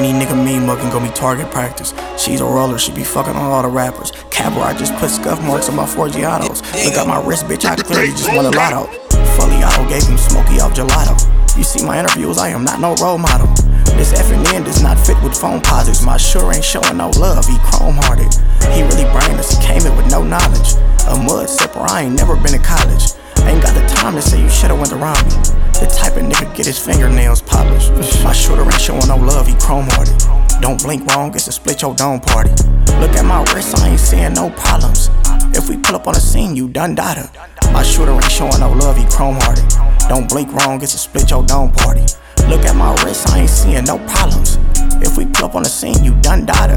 Any nigga mean muggin' gon' be target practice. She's a roller, she be fucking on all the rappers. Cabra, I just put scuff marks on my Forgiatos. Look at my wrist, bitch, I clearly just won a lotto. Foliato gave him smoky off gelato. You see my interviews, I am not no role model. This effing end does not fit with phone posits. My sure ain't showing no love, he chrome-hearted. He really brainless, he came in with no knowledge. A mud sipper, I ain't never been to college. Ain't got the time to say you should've went around me. The type of nigga get his fingernails polished. My shooter ain't showing no love, he chrome-hearted. Don't blink wrong, it's a split your dome party. Look at my wrist, I ain't seeing no problems. If we pull up on the scene, you done data. My shooter ain't showing no love, he chrome-hearted. Don't blink wrong, it's a split your dome party. Look at my wrist, I ain't seeing no problems. If we pull up on the scene, you done data.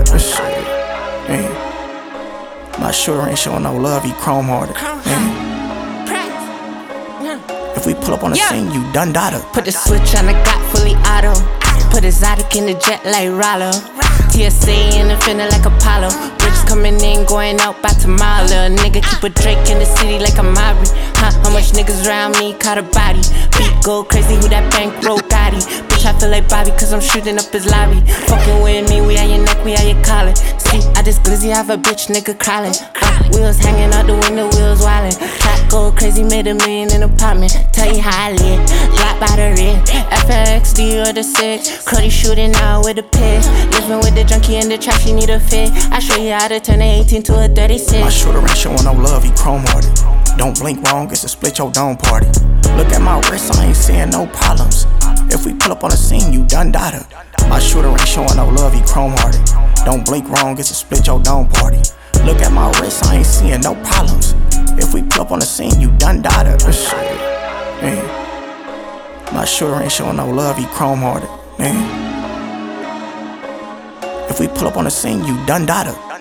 My shooter ain't showing no love, he chrome-hearted. If we pull up on the scene, you done data. Put the switch on the Glock fully auto. Put exotic in the jet like Rollo. TSA in the finna like Apollo. Bricks coming in, going out by tomorrow. Little nigga keep a Drake in the city like a Mari. How much niggas around me caught a body? Beat go crazy, who that bankroll Gotti? Bitch, I feel like Bobby cause I'm shooting up his lobby. Fucking with me, we at your neck, we at your collar. See, I just glizzy, have a bitch nigga crawling. Wheels hanging out the window, wheels wildin'. Hot go crazy, made $1 million in apartment. Tell you how I live, Glock by the red. FLXD or the 6. Cruddy shooting out with a piss. Living with the junkie in the trash, you need a fit. I show you how to turn an 18 to a 36. My shooter ain't showing no love, he chrome-hearted. Don't blink wrong, it's a split your dome party. Look at my wrist, I ain't seeing no problems. If we pull up on the scene, you done data. My shooter ain't showing no love, he chrome-hearted. Don't blink wrong, it's a split your dome party. Look at my wrist, I ain't seeing no problems. If we pull up on the scene, you done data. My shooter ain't showing no love, he chrome-hearted. If we pull up on the scene, you done data.